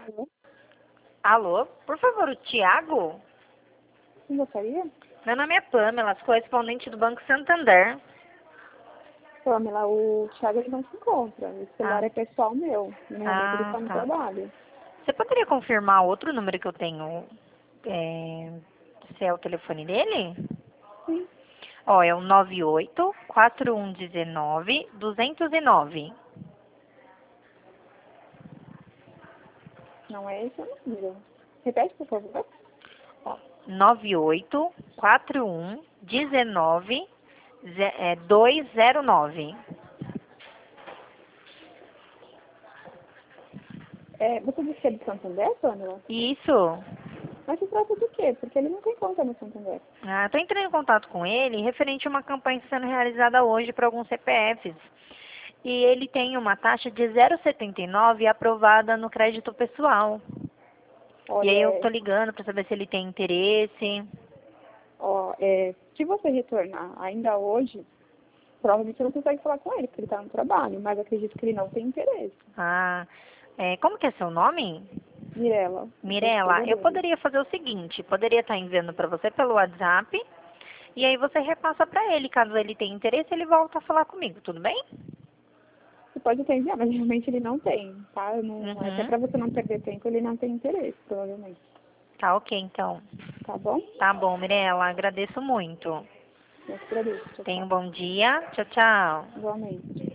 Alô? Alô, por favor, o Tiago? Quem gostaria? Meu nome é Pamela, correspondente do Banco Santander. Pamela, o Thiago ele não se encontra. O celular Ah, é pessoal meu. No momento ele está no tá. trabalho. Você poderia confirmar outro número que eu tenho? Se é o telefone dele? Sim, Ó, é o 98-4119-209. não é esse o número. Repete, por favor. Ó, 98-4119-209. Você disse que é do Santander, Pamela? Isso. Mas se trata do quê? Porque ele não tem conta no Santander. Estou entrando em contato com ele referente a uma campanha sendo realizada hoje para alguns CPFs. E ele tem uma taxa de 0,79 aprovada no crédito pessoal. E aí eu Olha, tô ligando para saber se ele tem interesse. se você retornar ainda hoje, provavelmente você não consegue falar com ele, porque ele está no trabalho. Mas acredito que ele não tem interesse. Ah, como que é seu nome? Mirela, eu sou Mirela, esposa eu dele. poderia fazer o seguinte, poderia estar enviando para você pelo WhatsApp, e aí você repassa para ele, caso ele tenha interesse, ele volta a falar comigo, tudo bem? Você pode até enviar, mas realmente ele não tem, tá? Até Uhum. para você não perder tempo, ele não tem interesse, provavelmente. Tá ok, então. Tá bom? Tá bom, Mirela, agradeço muito. Eu que agradeço. Tchau, Tenha um tchau. bom dia. Tchau, tchau. Igualmente.